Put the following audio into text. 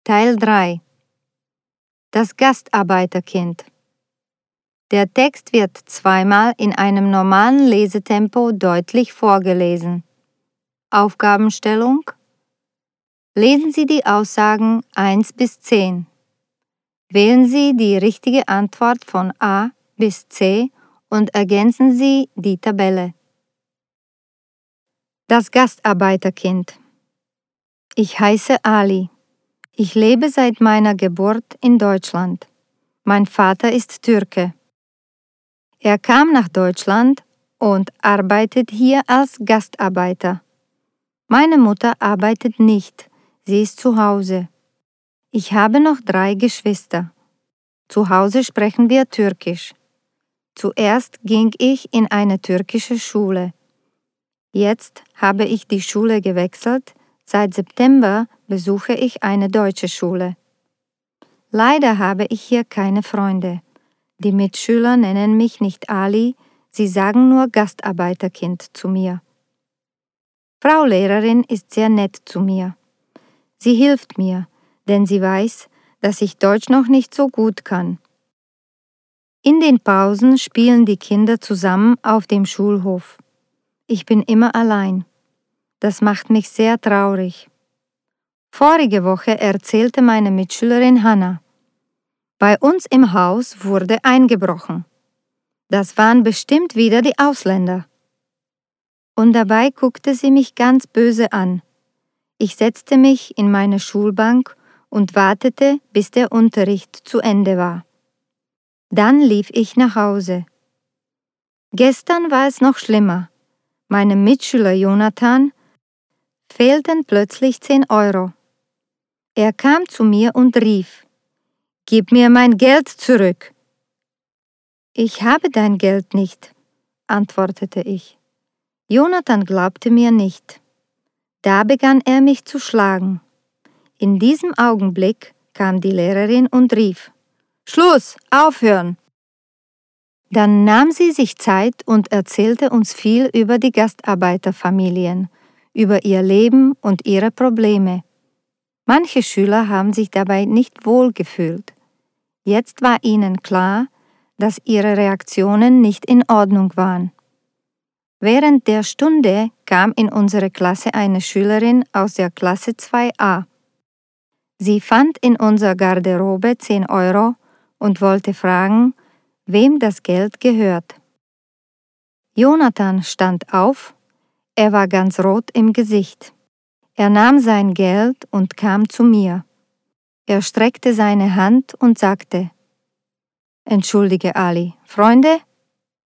Teil 3. Das Gastarbeiterkind. Der Text wird zweimal in einem normalen Lesetempo deutlich vorgelesen. Aufgabenstellung: Lesen Sie die Aussagen 1 bis 10. Wählen Sie die richtige Antwort von A bis C und ergänzen Sie die Tabelle. Das Gastarbeiterkind. Ich heiße Ali. Ich lebe seit meiner Geburt in Deutschland. Mein Vater ist Türke. Er kam nach Deutschland und arbeitet hier als Gastarbeiter. Meine Mutter arbeitet nicht, sie ist zu Hause. Ich habe noch 3 Geschwister. Zu Hause sprechen wir Türkisch. Zuerst ging ich in eine türkische Schule. Jetzt habe ich die Schule gewechselt. Seit September besuche ich eine deutsche Schule. Leider habe ich hier keine Freunde. Die Mitschüler nennen mich nicht Ali, sie sagen nur Gastarbeiterkind zu mir. Frau Lehrerin ist sehr nett zu mir. Sie hilft mir, denn sie weiß, dass ich Deutsch noch nicht so gut kann. In den Pausen spielen die Kinder zusammen auf dem Schulhof. Ich bin immer allein. Das macht mich sehr traurig. Vorige Woche erzählte meine Mitschülerin Hannah: Bei uns im Haus wurde eingebrochen. Das waren bestimmt wieder die Ausländer. Und dabei guckte sie mich ganz böse an. Ich setzte mich in meine Schulbank und wartete, bis der Unterricht zu Ende war. Dann lief ich nach Hause. Gestern war es noch schlimmer. Meinem Mitschüler Jonathan fehlten plötzlich 10 Euro. Er kam zu mir und rief: Gib mir mein Geld zurück. Ich habe dein Geld nicht, antwortete ich. Jonathan glaubte mir nicht. Da begann er mich zu schlagen. In diesem Augenblick kam die Lehrerin und rief: Schluss, aufhören! Dann nahm sie sich Zeit und erzählte uns viel über die Gastarbeiterfamilien, über ihr Leben und ihre Probleme. Manche Schüler haben sich dabei nicht wohl gefühlt. Jetzt war ihnen klar, dass ihre Reaktionen nicht in Ordnung waren. Während der Stunde kam in unsere Klasse eine Schülerin aus der Klasse 2a. Sie fand in unserer Garderobe 10 Euro und wollte fragen, wem das Geld gehört. Jonathan stand auf. Er war ganz rot im Gesicht. Er nahm sein Geld und kam zu mir. Er streckte seine Hand und sagte: Entschuldige, Ali, Freunde,